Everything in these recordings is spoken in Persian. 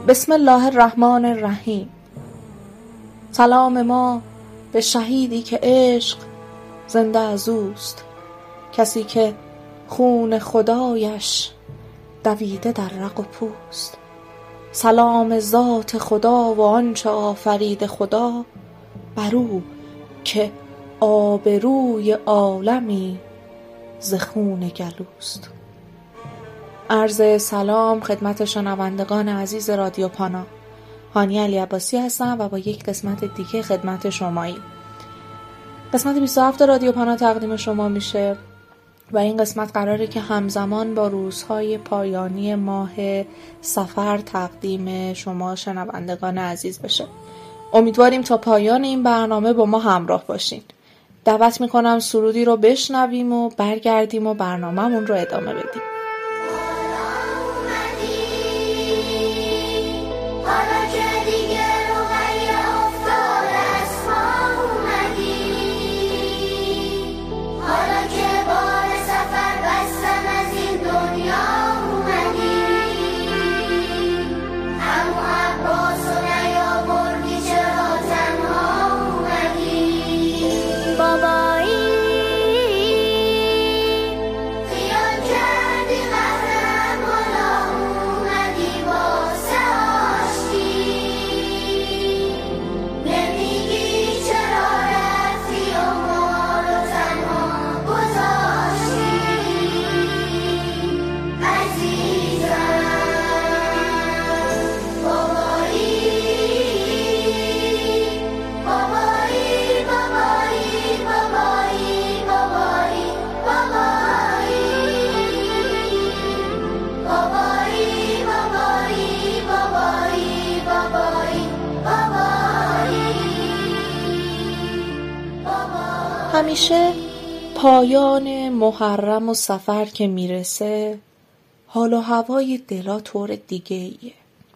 بسم الله الرحمن الرحیم. سلام ما به شهیدی که عشق زنده از اوست، کسی که خون خدایش دویده در رگ و پوست. سلام ذات خدا و آنچه آفرید خدا، بر او که آبروی عالمی ز خون گلوست. عرض سلام خدمت شنوندگان عزیز رادیو پانا. هانی علی عباسی هستم و با یک قسمت دیگه خدمت شماییم. قسمت 27 رادیو پانا تقدیم شما میشه و این قسمت قراره که همزمان با روزهای پایانی ماه صفر تقدیم شما شنوندگان عزیز بشه. امیدواریم تا پایان این برنامه با ما همراه باشین. دعوت میکنم سرودی رو بشنویم و برگردیم و برنامه‌مون رو ادامه بدیم. همیشه پایان محرم و صفر که میرسه حال و هوای دلا طور دیگه ایه.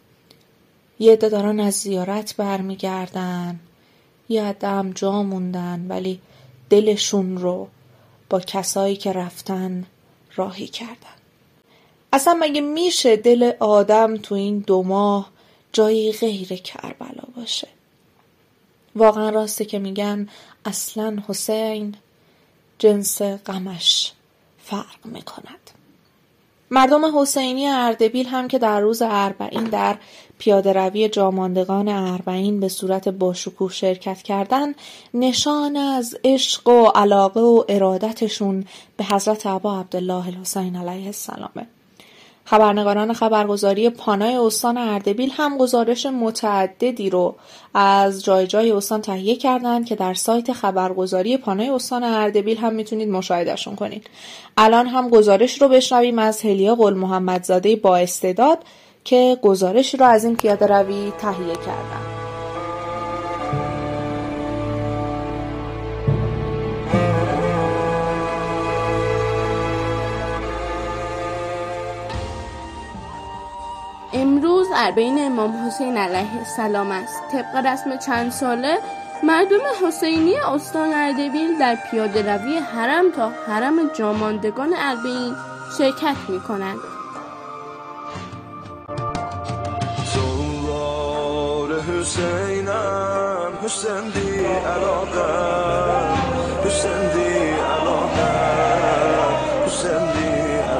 یه عده دارن از زیارت برمیگردن، یه عده هم جا موندن ولی دلشون رو با کسایی که رفتن راهی کردن. اصلا مگه میشه دل آدم تو این 2 ماه جایی غیر کربلا باشه؟ واقعا راسته که میگن اصلا حسین جنس غمش فرق میکند. مردم حسینی اردبیل هم که در روز اربعین در پیاده روی جاماندگان اربعین به صورت باشکوه شرکت کردن، نشان از عشق و علاقه و ارادتشون به حضرت ابا عبدالله الحسین علیه السلامه. خبرنگاران خبرگزاری پانای استان اردبیل هم گزارش متعددی رو از جای استان تهیه کردند که در سایت خبرگزاری پانای استان اردبیل هم میتونید مشاهدهشون کنید. الان هم گزارش رو بشنویم از هلیا قل محمدزاده با استعداد که گزارش رو از این پیاده روی تهیه کردن. امروز اربعین امام حسین علیه السلام است. طبق رسم چند ساله مردم حسینی استان اردبیل در پیاده روی حرم تا حرم جاماندگان اربعین شرکت می کنند. زوار حسینم حسین دی علاقه حسین دی علاقه حسین دی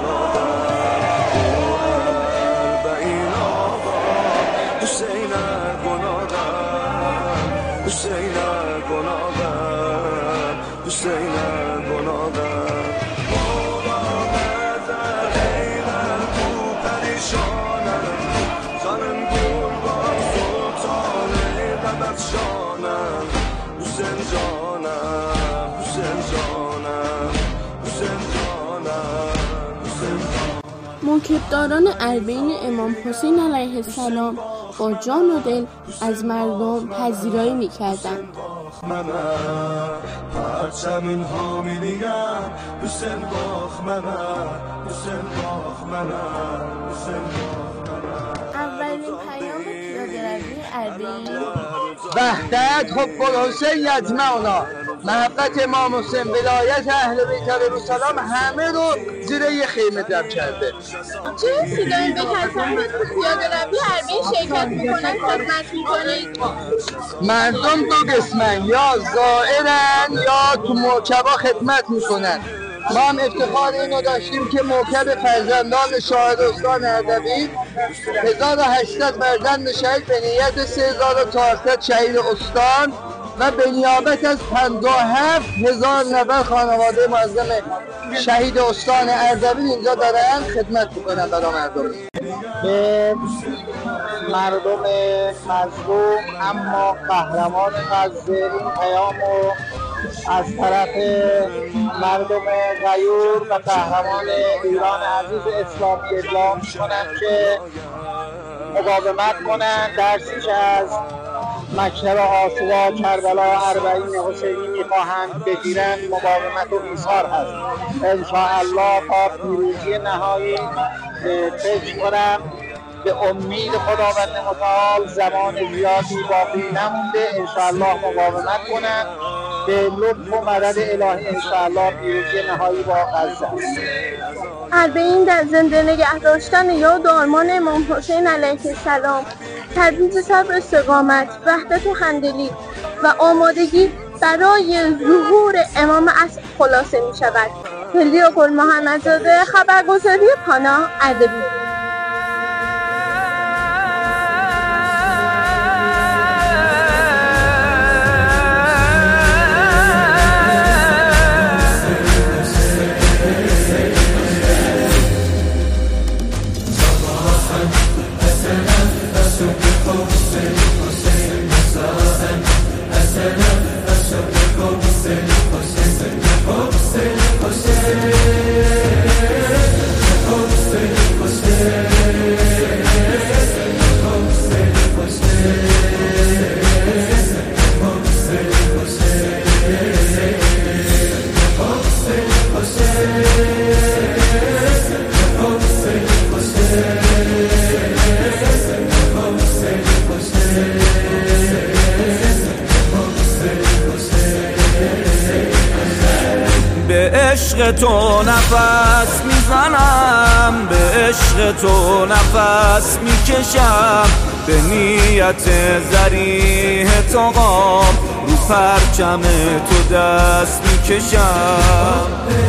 موکبداران اربعین امام حسین علیه السلام با جان و دل از مردم پذیرایی می‌کردند. اولین پیام پیاده روی اربعین: وحدت حب الحسین یجمعنا. محبت امام حسین، ولایت اهل بیت علیهم السلام همه رو زیر یه خیمه جمع کرده. چه حسی دارید به کسانی که تو پیاده‌روی اربعین شرکت میکنن خدمت میکنید؟ مردم دو قسمن، یا زائرن یا تو موکبا خدمت میکنن. ما هم افتخار اینو داشتیم که موکب فرزندان شاهد استان اردبیل 1800 فرزند شهید به نیت 3400 شهید استان و به نیابت از 57,000 نفر خانواده معظم شهید استان اردبیل اینجا دارن خدمت میکنن برای مردم. به مردم مظلوم اما قهرمان غزه این پیامو از طرف مردم غیور و قهرمان ایران عزیز اسلام ابلاغ میکنن که مقاومت کنن، درسیش از مکتب آسوا کربلا اربعین حسینی میخواهند بگیرن. مقاومت و ایثار هست. انشاءالله تا پیروزی نهایی فکر کنم. به امید خداوند متعال زمان زیادی باقی نمونده. انشاءالله مقاومت کنن. به لطف و مدد الهی انشاءالله پیروزی نهایی با غزه است. اربعین در زنده نگه داشتن یاد و آرمان امام حسین علیه السلام، ترویج صبر، استقامت، وحدت و همدلی و آمادگی برای ظهور امام عصر خلاصه می شود. هلیا گل محمدزاده، خبرگزاری پانا، اردبیل. عشق تو نفس میزنم، به عشق تو نفس میکشم، به نیت ذریح تو قام رو پرچم تو دست میکشم.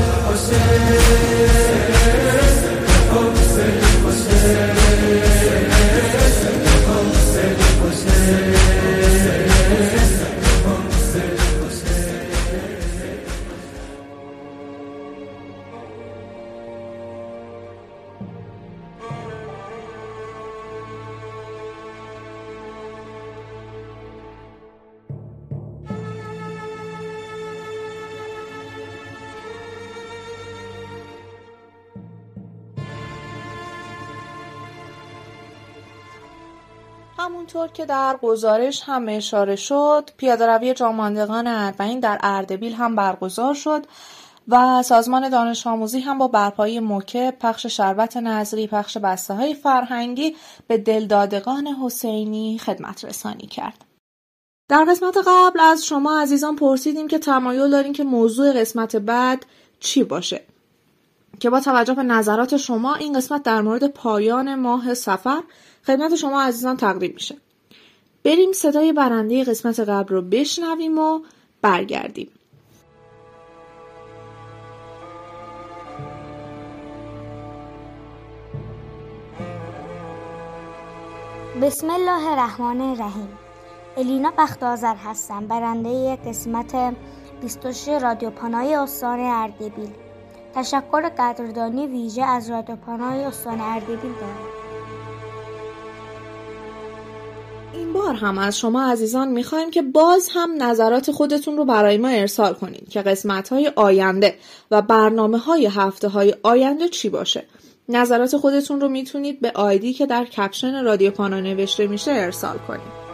همونطور که در گزارش هم اشاره شد، پیاده‌روی جاماندگان اربعین در اردبیل هم برگزار شد و سازمان دانش آموزی هم با برپایی موکب، پخش شربت نظری، پخش بسته‌های فرهنگی به دلدادگان حسینی خدمت رسانی کرد. در قسمت قبل از شما عزیزان پرسیدیم که تمایل دارین که موضوع قسمت بعد چی باشه، که با توجه به نظرات شما این قسمت در مورد پایان ماه صفر خدمت شما عزیزان تقدیم میشه. بریم صدای برنده قسمت قبل رو بشنویم و برگردیم. بسم الله الرحمن الرحیم. الینا بخت‌آذر هستم، برنده قسمت 26 رادیو پانای استان اردبیل. تشکر قدردانی ویژه از رادیو پانای استان اردبیل دارم. این بار هم از شما عزیزان میخوایم که باز هم نظرات خودتون رو برای ما ارسال کنید که قسمت‌های آینده و برنامه‌های هفته‌های آینده چی باشه. نظرات خودتون رو میتونید به آیدی که در کپشن رادیو پانا نوشته میشه ارسال کنید.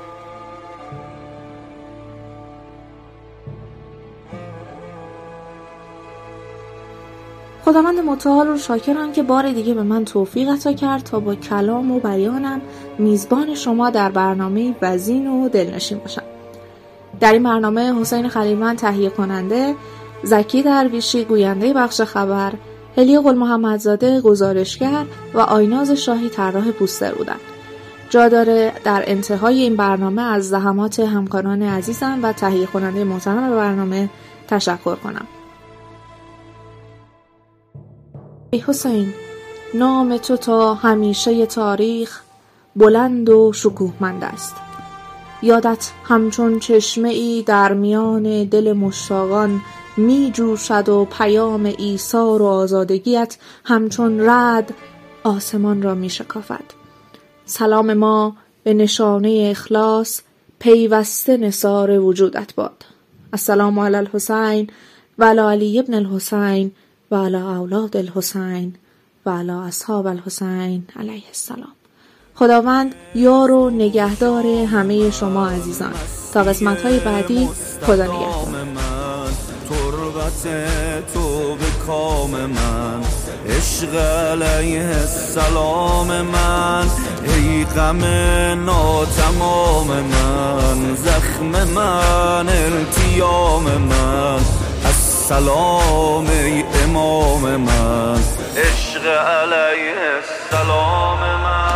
خداوند متعال رو شاکرم که بار دیگه به من توفیق عطا کرد تا با کلام و بیانم میزبان شما در برنامه وزین و دلنشین باشم. در این برنامه حسین خلیلمند تهیه کننده، زکی درویشی گوینده بخش خبر، هلی قل محمدزاده گزارشگر و آیناز شاهی طراح پوستر بودند. جا داره در انتهای این برنامه از زحمات همکاران عزیزم و تهیه کننده محترم برنامه تشکر کنم. ای حسین، نام تو تا همیشه تاریخ بلند و شکوهمند است. یادت همچون چشمه ای در میان دل مشتاقان می جوشد و پیام ایثار و آزادگیت همچون رعد آسمان را می شکافد. سلام ما به نشانه اخلاص پیوسته نثار وجودت باد. السلام علی الحسین و علی علی ابن الحسین و علی اولاد الحسین و علی اصحاب الحسین علیه السلام. خداوند یار و نگهدار همه شما عزیزان. تا قسمت‌های بعدی، خدا نگهدار. تربت تو به کام من، عشق علیه السلام من، ای غم ناتمام من، زخم من التیام من، السلام ای امام من، عشق علیه السلام من.